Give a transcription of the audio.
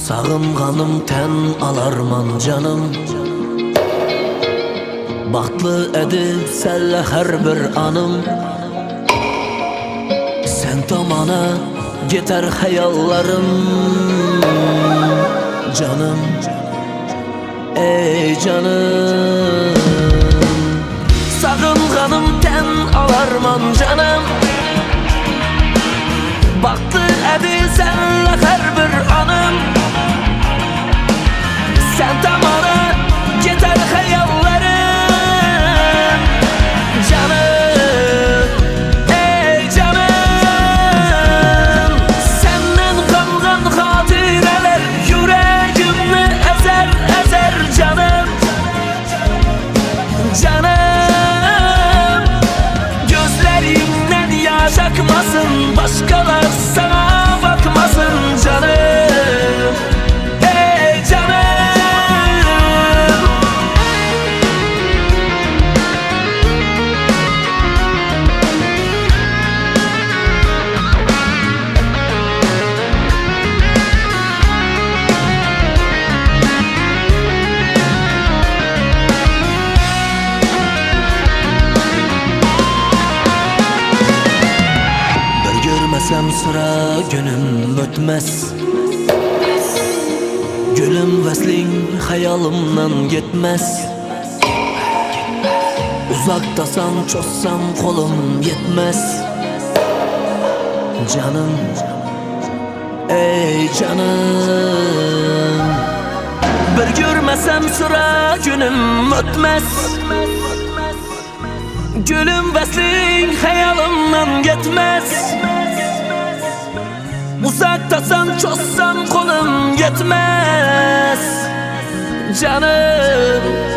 Sağınğanım tən alarman canım. Baxtlı edib səllə hər bir anım. Sən tamana getər xəyallarım. Canım, ey canım. Sağınğanım tən alarman canım. Baxtlı edib səllə hər bir anım. Sən tamana getər xəyallarım. Canım, ey canım. Səndən qalğan xatirələr yürəyimni əzər, əzər canım. Canım, gözlərimdən yaş akmasın, başqalar sana bakmasın canım. Ey canım. Görmesem sıra günüm ötmez. Gülüm veslin hayalımdan gitmez. Uzaktasan çossam kolum yetmez. Canım, ey canım. Bir görmesem sıra günüm ötmez. Gülüm veslin hayalımdan gitmez. Uzaktasan çossam kolum yetmez. Canım,